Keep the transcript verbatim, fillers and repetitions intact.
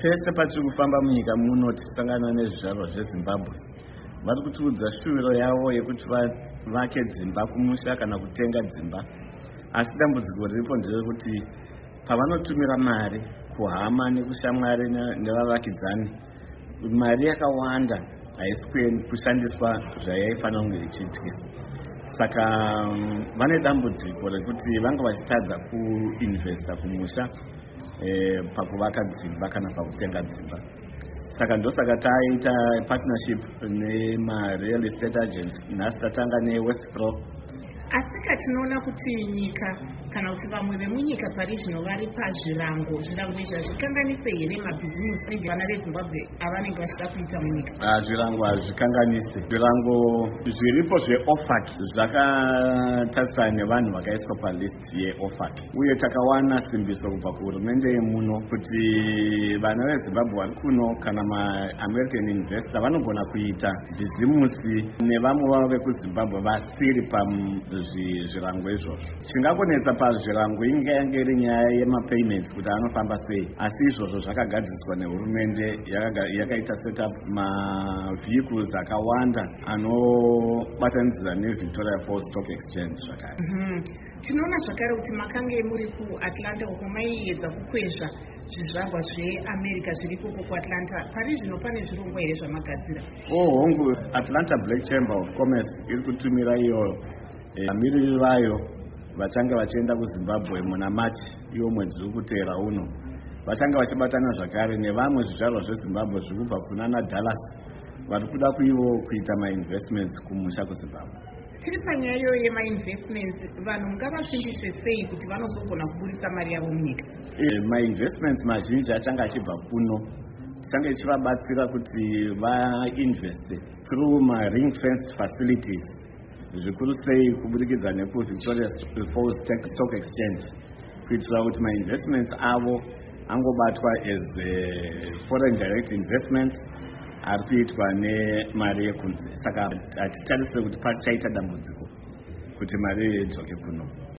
pese patiri kufamba munyika muno tisangana nezvizvarwa zveZimbabwe vari kutiudza shuviro yavo yekuti vake dzimba kumusha kana kutenga dzimba. Asi dambudziko riripo nderekuti pavanotumira mari kuhama nekushamwari nevavakidzani, mari yakawanda haisi kushandiswa zvayaifanira kunge ichiitwa. Saka vane dambudziko rekuti vanga vachitadza kuinvesta kumusha eh, pakuvaka dzimba kana pakutenga dzimba. Saka ndosaka taita partnership nema-real estate agents. Nhasi tatanga neWestpro. Asika tinoona kuti nyika kana kuti vamwe vemunyika pari zvino vari pazvirango zvirango izvi hazvikanganise here mabhizimusi vana veZimbabwe avanenge vachida kuita munyika? Ah, zvirango hazvikanganise. Zvirango zviripo zveOFAC zvakatarisana nevanhu vakaiswa palist yeOFAC, uye takawana simbiso kubva kuhurumende yemuno kuti vana veZimbabwe vari kuno kana maAmerican investor vanogona kuita bhizimusi nevamwe vavo vekuZimbabwe vasiri pazvirango izvozvo. Chingakonetsa pazvirango inge yange iri nyaya yemapayments kuti anofamba sei, asi izvozvo zvakagadziswa nehurumende yakaita setup mavehicles akawanda anobatanidzira neVictoria Falls Stock Exchange zvakare. Tinoona zvakare kuti makange muri kuAtlanta uko maiedza kukwezva zvizvarwa zveAmerica zviripo kuAtlanta. Pari zvino pane zvirongwa here zvamagadzira? Oh, hongu Atlanta Black Chamber of Commerce iri kutumira iyo vamiriri vayo vachange vachienda kuZimbabwe muna March iwo mwedzi uri kuteera uno. Vachange vachibatana zvakare nevamwe zvizvarwa zveZimbabwe zviri kubva kunana Dallas vari kuda kuivo kuita ma-investments kumusha kuZimbabwe. Tiri panyayo yema-investments, vanhu ngavasvindise sei kuti vanozogona kuburitsa mari yavo munyika? Ma-investments mazhinji achanga achibva kuno tichange tichivabatsira kuti vainveste through ma-ring fenced facilities, zvikuru sei kubudikidza nekuVictoria Falls Stock Exchange, kuitira kuti ma-investments avo angobatwa as foreign direct investments ari kuitwa nemari yekunze. Saka hatitarisire kuti pachaita dambudziko kuti mari idzoke kuno.